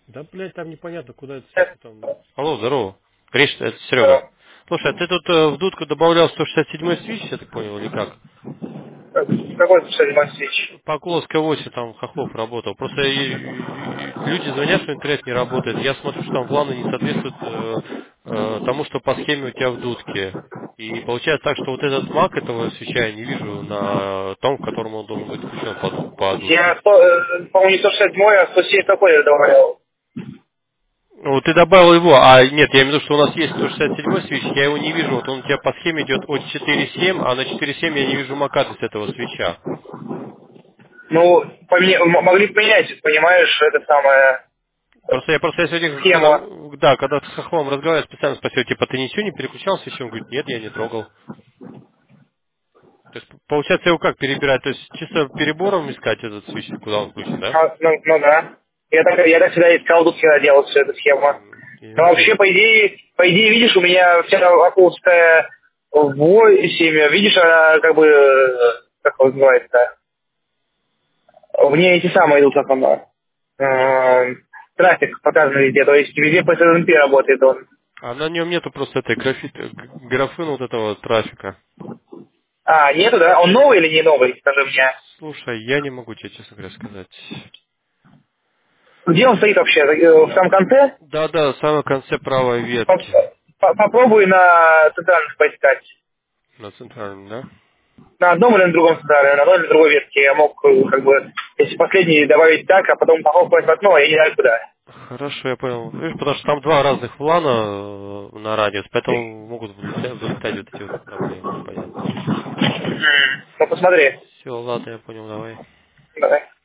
Да, блядь, там непонятно, куда это свечу там. Алло, здорово. Гриш, это Серега. Слушай, а ты тут в дудку добавлял 167-й свич, я так понял, или как? Какой, кстати, свич? По Кловской 8 там Хохлов работал. Просто люди звонят, что интернет не работает. Я смотрю, что там планы не соответствуют тому, что по схеме у тебя в дудке. И получается так, что вот этот маг этого свеча я не вижу на том, в котором он должен быть включен по Я, дудке. по-моему, не 167, а 107 какой я добавлял. Ну, ты добавил его, а нет, я имею в виду, что у нас есть 167 свич, я его не вижу, вот он у тебя по схеме идет от 4.7, а на 4.7 я не вижу макадрис этого свеча. Ну, могли поменять, понимаешь, это самое, Просто я сегодня, схему. когда с Хохлом разговаривал, специально спросил, типа, ты ничего не переключал свечу? Он говорит, нет, я не трогал. То есть, получается, его как перебирать? То есть, чисто перебором искать этот свич, куда он включен, да? Ну да. Я так всегда искал, тут всегда делал всю эту схему. Но Ясно. вообще, по идее, видишь, у меня вся акустика 8, видишь, она как бы, как его называется, в ней эти самые идут, как оно, трафик показан везде, то есть везде по SNMP работает он. А на нем нету просто этой графы вот этого трафика. А, нету, да? Он новый или не новый, скажи мне? Слушай, я не могу тебе, честно говоря, сказать. Где он стоит вообще? В самом конце? Да, в самом конце правой Поп- ветки. Попробуй на центральных поискать. На центральном, да? На одном или на другом центре, на одной или на другой ветке. Я мог, как бы, если последний добавить так, а потом попробовать в окно, я не знаю куда. Хорошо, я понял. Видишь, потому что там два разных плана на радиус, поэтому могут вылетать вот эти вот проблемы, понятно. Ну, посмотри. Все, ладно, я понял, давай. Давай.